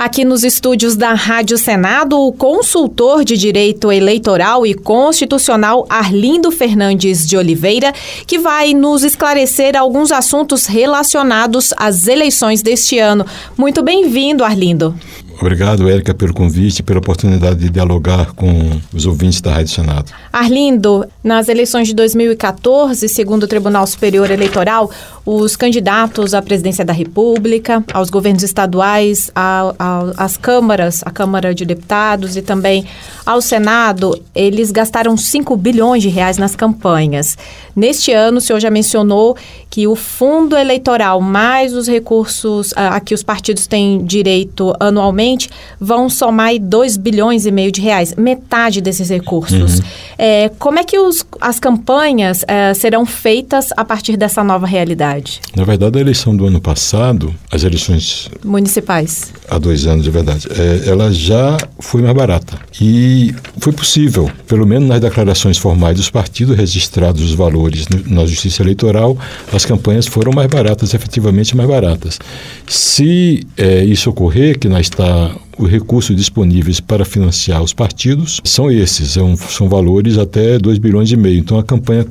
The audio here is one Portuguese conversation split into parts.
Aqui nos estúdios da Rádio Senado, o consultor de Direito Eleitoral e Constitucional Arlindo Fernandes de Oliveira, que vai nos esclarecer alguns assuntos relacionados às eleições deste ano. Muito bem-vindo, Arlindo. Obrigado, Érica, pelo convite e pela oportunidade de dialogar com os ouvintes da Rádio Senado. Arlindo, nas eleições de 2014, segundo o Tribunal Superior Eleitoral, os candidatos à presidência da República, aos governos estaduais, às câmaras, a Câmara de Deputados e também ao Senado, eles gastaram 5 bilhões de reais nas campanhas. Neste ano, o senhor já mencionou que o fundo eleitoral mais os recursos a que os partidos têm direito anualmente vão somar 2 bilhões e meio de reais, metade desses recursos. Como é que as campanhas serão feitas a partir dessa nova realidade? Na verdade, a eleição do ano passado, as eleições municipais, há 2 anos, de verdade, ela já foi mais barata. E foi possível, pelo menos nas declarações formais dos partidos registrados os valores na Justiça Eleitoral, as campanhas foram mais baratas, efetivamente mais baratas. Se isso ocorrer, que nós está os recursos disponíveis para financiar os partidos são esses, são valores até 2 bilhões e meio. Então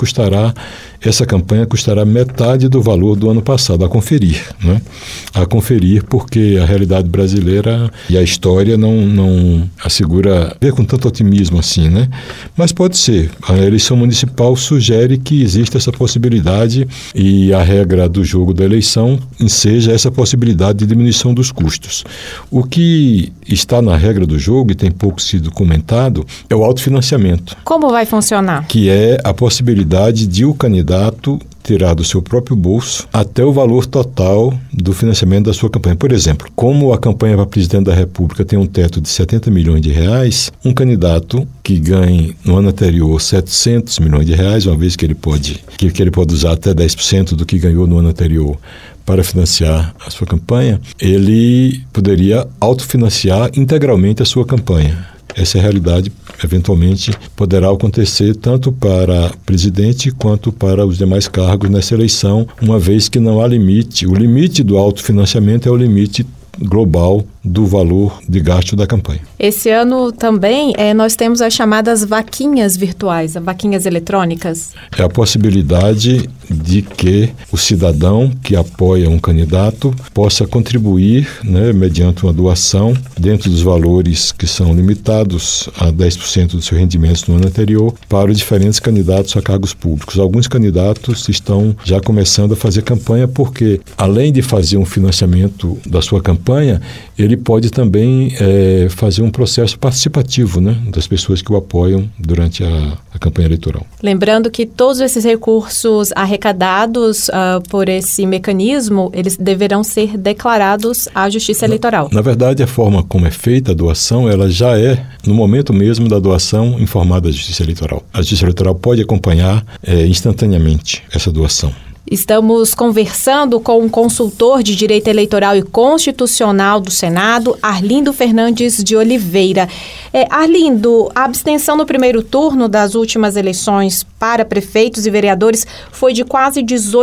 essa campanha custará metade do valor do ano passado, a conferir, né? A conferir, porque a realidade brasileira e a história não assegura ver com tanto otimismo assim, né? Mas pode ser. A eleição municipal sugere que existe essa possibilidade e a regra do jogo da eleição enseja essa possibilidade de diminuição dos custos. O que está na regra do jogo e tem pouco sido comentado é o autofinanciamento. Como vai funcionar? Que é a possibilidade de o candidato tirar do seu próprio bolso até o valor total do financiamento da sua campanha. Por exemplo, como a campanha para presidente da República tem um teto de 70 milhões de reais, um candidato que ganhe no ano anterior 700 milhões de reais, uma vez que ele pode usar até 10% do que ganhou no ano anterior para financiar a sua campanha, ele poderia autofinanciar integralmente a sua campanha. Essa realidade, eventualmente, poderá acontecer tanto para presidente quanto para os demais cargos nessa eleição, uma vez que não há limite. O limite do autofinanciamento é o limite global do valor de gasto da campanha. Esse ano também nós temos as chamadas vaquinhas virtuais, as vaquinhas eletrônicas. É a possibilidade de que o cidadão que apoia um candidato possa contribuir, né, mediante uma doação, dentro dos valores que são limitados a 10% dos seus rendimentos no ano anterior, para os diferentes candidatos a cargos públicos. Alguns candidatos estão já começando a fazer campanha porque, além de fazer um financiamento da sua campanha, ele pode também fazer um processo participativo, né, das pessoas que o apoiam durante a campanha eleitoral. Lembrando que todos esses recursos arrecadados por esse mecanismo, eles deverão ser declarados à Justiça Eleitoral. Na verdade, a forma como é feita a doação, ela já é, no momento mesmo da doação, informada à Justiça Eleitoral. A Justiça Eleitoral pode acompanhar instantaneamente essa doação. Estamos conversando com o consultor de Direito Eleitoral e Constitucional do Senado, Arlindo Fernandes de Oliveira. Arlindo, a abstenção no primeiro turno das últimas eleições para prefeitos e vereadores foi de quase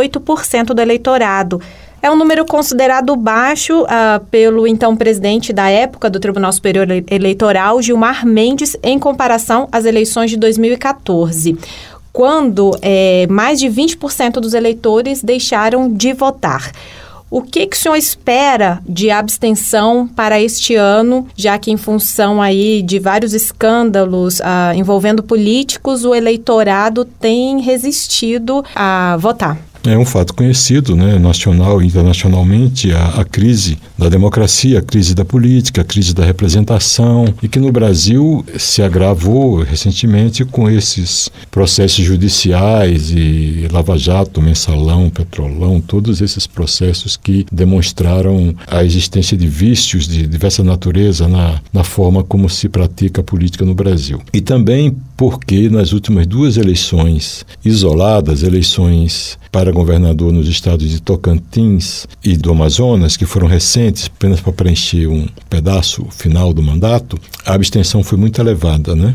18% do eleitorado. É um número considerado baixo pelo então presidente da época do Tribunal Superior Eleitoral, Gilmar Mendes, em comparação às eleições de 2014. Quando mais de 20% dos eleitores deixaram de votar. O que o senhor espera de abstenção para este ano, já que em função aí de vários escândalos envolvendo políticos, o eleitorado tem resistido a votar? É um fato conhecido, né, nacional e internacionalmente, a crise da democracia, a crise da política, a crise da representação, e que no Brasil se agravou recentemente com esses processos judiciais e Lava Jato, Mensalão, Petrolão, todos esses processos que demonstraram a existência de vícios de diversa natureza na forma como se pratica a política no Brasil. E também porque nas últimas 2 eleições isoladas, eleições para governador nos estados de Tocantins e do Amazonas, que foram recentes, apenas para preencher um pedaço final do mandato, a abstenção foi muito elevada, né?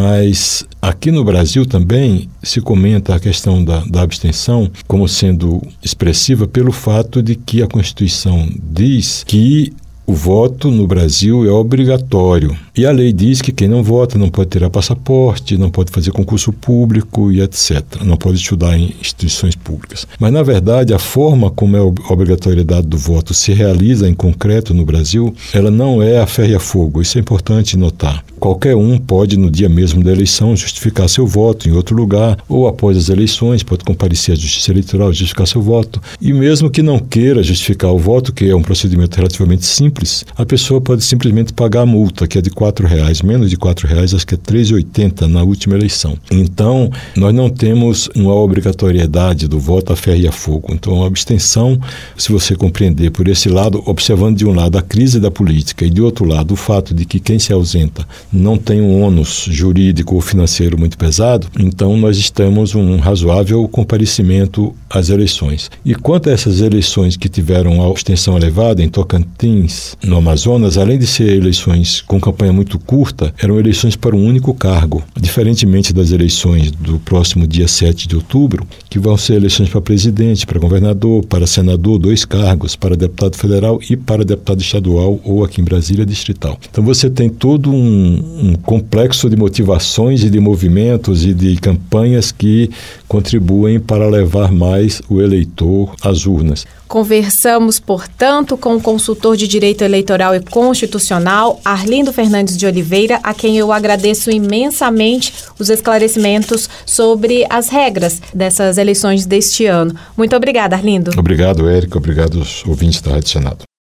Mas aqui no Brasil também se comenta a questão da abstenção como sendo expressiva pelo fato de que a Constituição diz que o voto no Brasil é obrigatório. E a lei diz que quem não vota não pode tirar passaporte, não pode fazer concurso público e etc. Não pode estudar em instituições públicas. Mas, na verdade, a forma como a obrigatoriedade do voto se realiza em concreto no Brasil, ela não é a ferro e a fogo. Isso é importante notar. Qualquer um pode, no dia mesmo da eleição, justificar seu voto em outro lugar, ou após as eleições, pode comparecer à Justiça Eleitoral e justificar seu voto. E mesmo que não queira justificar o voto, que é um procedimento relativamente simples, a pessoa pode simplesmente pagar a multa, que é de R$4, menos de R$4, acho que é R$3,80 na última eleição. Então, nós não temos uma obrigatoriedade do voto a ferro e a fogo. Então, a abstenção, se você compreender por esse lado, observando de um lado a crise da política e de outro lado o fato de que quem se ausenta não tem um ônus jurídico ou financeiro muito pesado, então nós temos um razoável comparecimento às eleições. E quanto a essas eleições que tiveram a abstenção elevada, em Tocantins, no Amazonas, além de ser eleições com campanha muito curta, eram eleições para um único cargo, diferentemente das eleições do próximo dia 7 de outubro, que vão ser eleições para presidente, para governador, para senador, 2 cargos, para deputado federal e para deputado estadual ou aqui em Brasília, distrital. Então você tem todo um complexo de motivações e de movimentos e de campanhas que contribuem para levar mais o eleitor às urnas. Conversamos, portanto, com o consultor de Direito Eleitoral e Constitucional, Arlindo Fernandes de Oliveira, a quem eu agradeço imensamente os esclarecimentos sobre as regras dessas eleições deste ano. Muito obrigada, Arlindo. Obrigado, Érica. Obrigado aos ouvintes da Rádio Senado.